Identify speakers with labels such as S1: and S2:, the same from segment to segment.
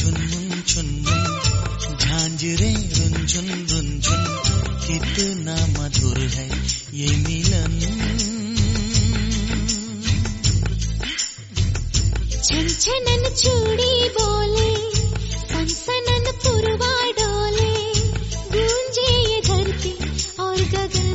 S1: झुनमुन झुनमुन झांझरे रुंझुन रुंझुन, कितना मधुर है ये मिलन।
S2: छनछनन चूड़ी बोले, सनसनन पुरवा डोले, गूंजे ये धरती और गगन।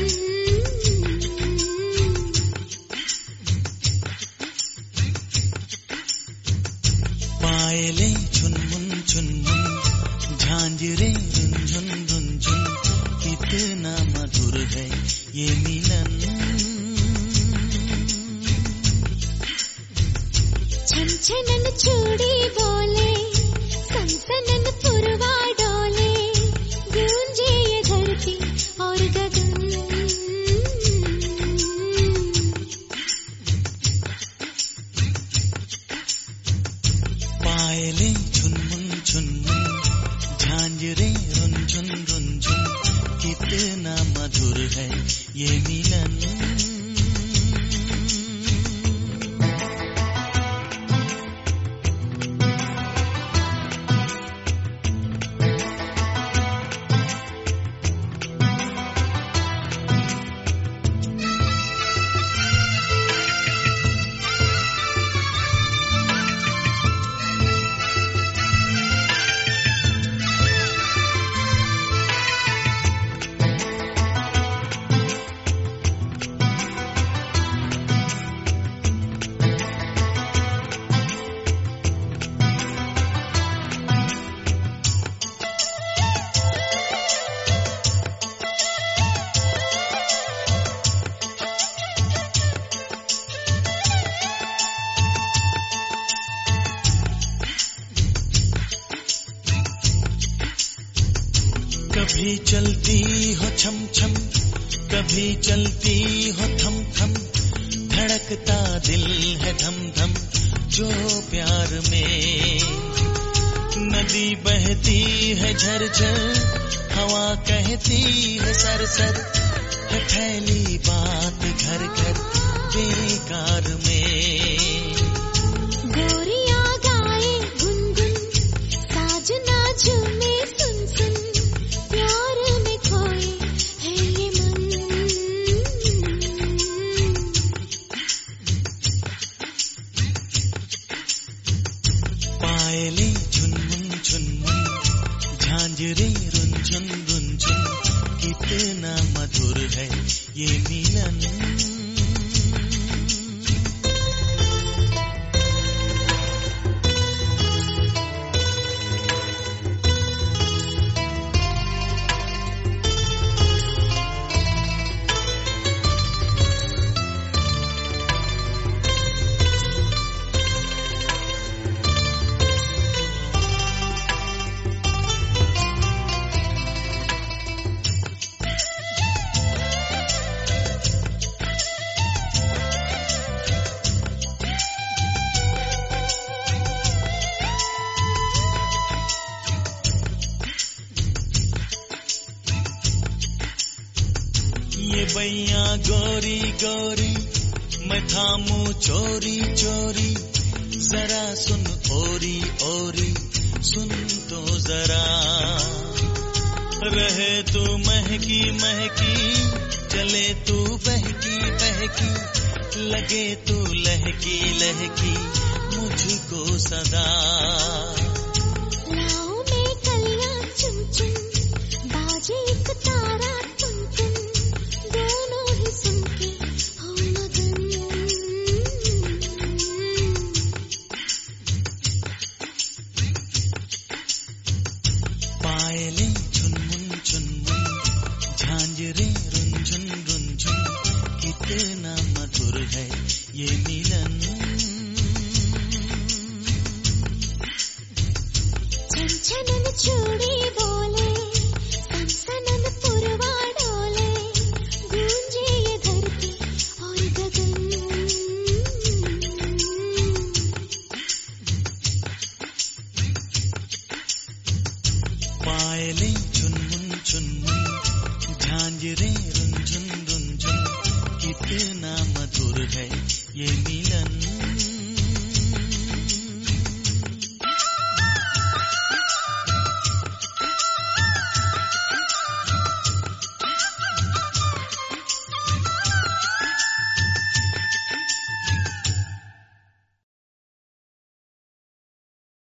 S1: पायले झुनमुन झुनमुन झांझरे रुंझुन रुंझुन, कितना मधुर है ये मिलन।
S2: छनछनन चूड़ी बोले, सनसनन पुरवा डोले, गूंजे ये धरती और गगन।
S1: पायले झुनमुन झुनमुन झांझरे रुंझुन रुंझुन, कितना मधुर है ये मिलन। कभी चलती हो छम छम, कभी चलती हो थम थम, धड़कता दिल है धम धम जो प्यार में। नदी बहती है झरझर, हवा कहती है सर सर, है फैली बात घर घर बेकार में।
S2: गोरिया गाए गुनगुन, साजना झूमे सुन सुन, प्यार में खोए है ये मन।
S1: पायले झुनमुन झुनमुन झांझरे रुंझुन रुंझुन, कितना मधुर है ये मिलन। ये बैया गोरी गोरी, मैं थामू चोरी चोरी, जरा सुन ओरी ओरी, सुन तो जरा। रहे तू महकी महकी, चले तू बहकी बहकी, लगे तू लहकी लहकी मुझको सदा।
S2: लाओ में कलियां चुन चुन, बाजे एक तारा टुन टुन, दोनों ही सुन के हो मगन।
S1: पायले झुनमुन झुनमुन झांझरे रुंझुन रुंझुन, कितना मधुर है ये मिलन।
S2: छनछनन चूड़ी बोले, सनसनन पुरवा डोले, गूंजे ये धरती और गगन।
S1: पायले झुनमुन झुनमुन झांझरे रुंझुन रुंझुन, कितना मधुर है ये मिलन।